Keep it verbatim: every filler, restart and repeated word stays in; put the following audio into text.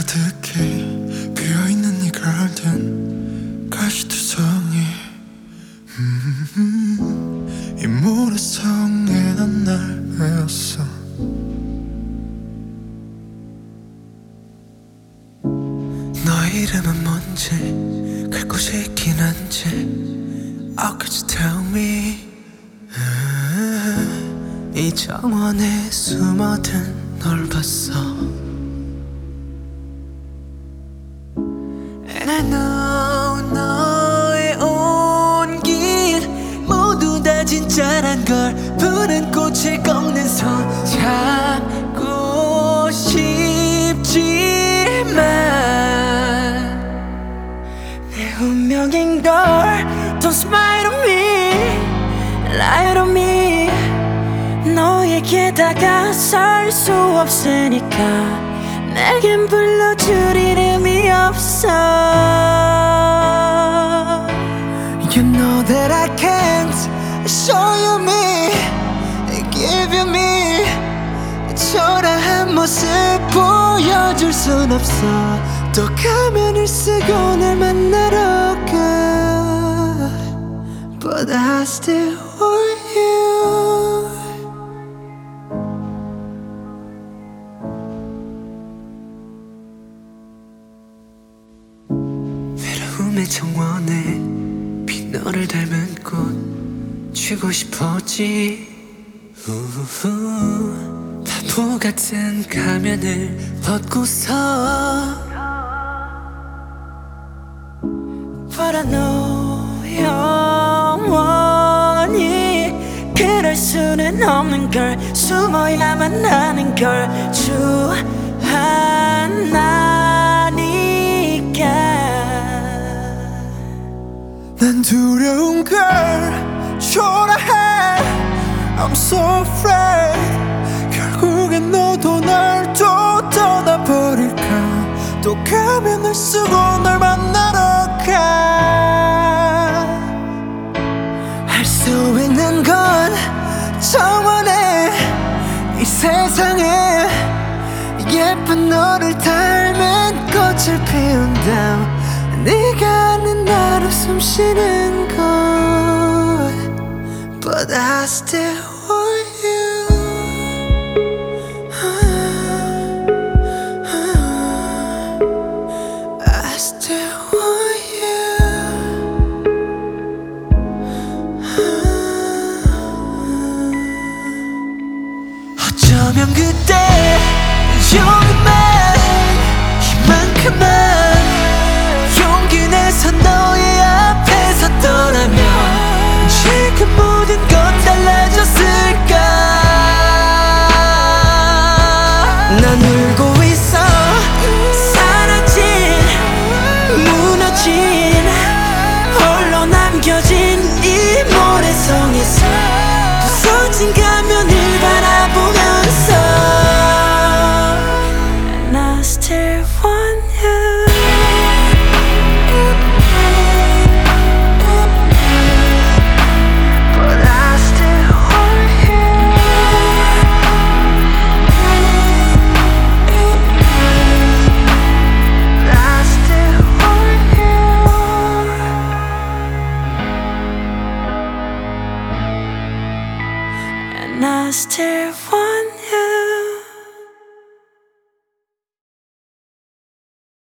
가득히 피어있는 이 가든 가시투성이 음, 이 모래성에 난 날 외웠어. 너의 이름은 뭔지 갈 곳이 있긴 한지 Oh could you tell me 음, 이 정원에 숨어든 널 봤어. And I know 너의 온길 모두 다 진짜란 걸 푸른 꽃을 꺾는 손 잡고 싶지만 내 운명인 걸. Don't smile on me, lie to me. 너에게 다가설 수 없으니까 내겐 불러줄 이름이 없어. You know that I can't show you me, give you me. 초라한 모습 보여줄 순 없어. 또 가면을 쓰고 날 만나러 가. But I still want you. 외로움의 정원에 빈 너를 닮은 꽃 쥐고 싶었지. 우후, 바보 같은 가면을 벗고서 But I know 영원히 그럴 수는 없는 걸. 숨어야만 하는 걸 주하나니까. 난 두려운 걸 초라해. I'm so afraid. 결국엔 너도 날 또 떠나버릴까. 또 가면을 쓰고 널 만나러 가. 할 수 있는 건 정원에 이 세상에 예쁜 너를 닮은 꽃을 피운다. 네가 아는 나로 숨 쉬는 곳. But I still want you. I still want you. 어쩌면 그때 조금만 이만큼만 용기 내서 너의 앞에 섰더라면 지금 모든 건 달라졌을까. 난 울고